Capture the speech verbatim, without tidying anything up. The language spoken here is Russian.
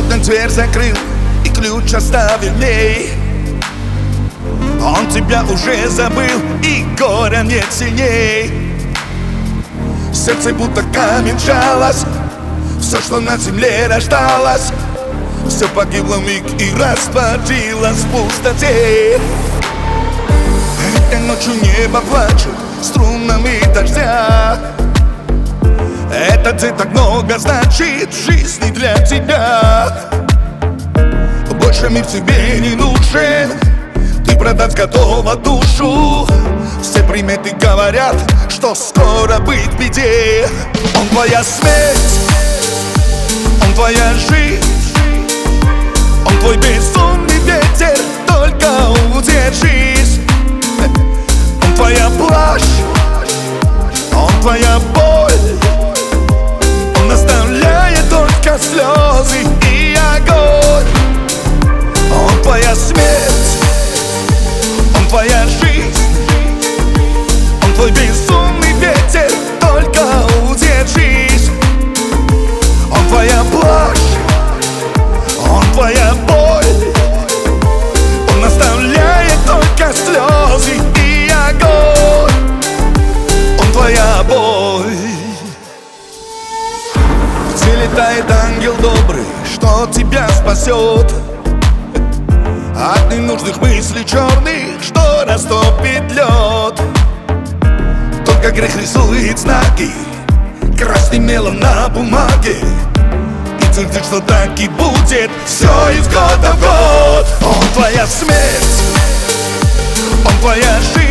Будто дверь закрыл и ключ оставил ей. Он тебя уже забыл, и горя нет сильней. Сердце будто камень сжалось, все, что на земле рождалось, все погибло в миг и растворилось в пустоте. Этой ночью небо плачет струнами дождя. Этот день так много значит в жизни для тебя. Больше мир тебе не нужен, ты продать готова душу. Все приметы говорят, что скоро быть в беде. Он твоя смерть, он твоя жизнь, он твой безумный ветер, только удержись. Он твоя плащ, он твоя боль, он оставляет только слезы и огонь. Он твоя смерть, он твоя жизнь, он твой безумный ветер, только удержись. Он твоя плащ, он твоя боль, он оставляет только слезы и огонь. Он твоя боль. Где летает ангел добрый, что тебя спасет от ненужных мыслей черных, что растопит лед. Только грех рисует знаки красным мелом на бумаге, и твердит, что так и будет все из года в год. Он твоя смерть, он твоя жизнь,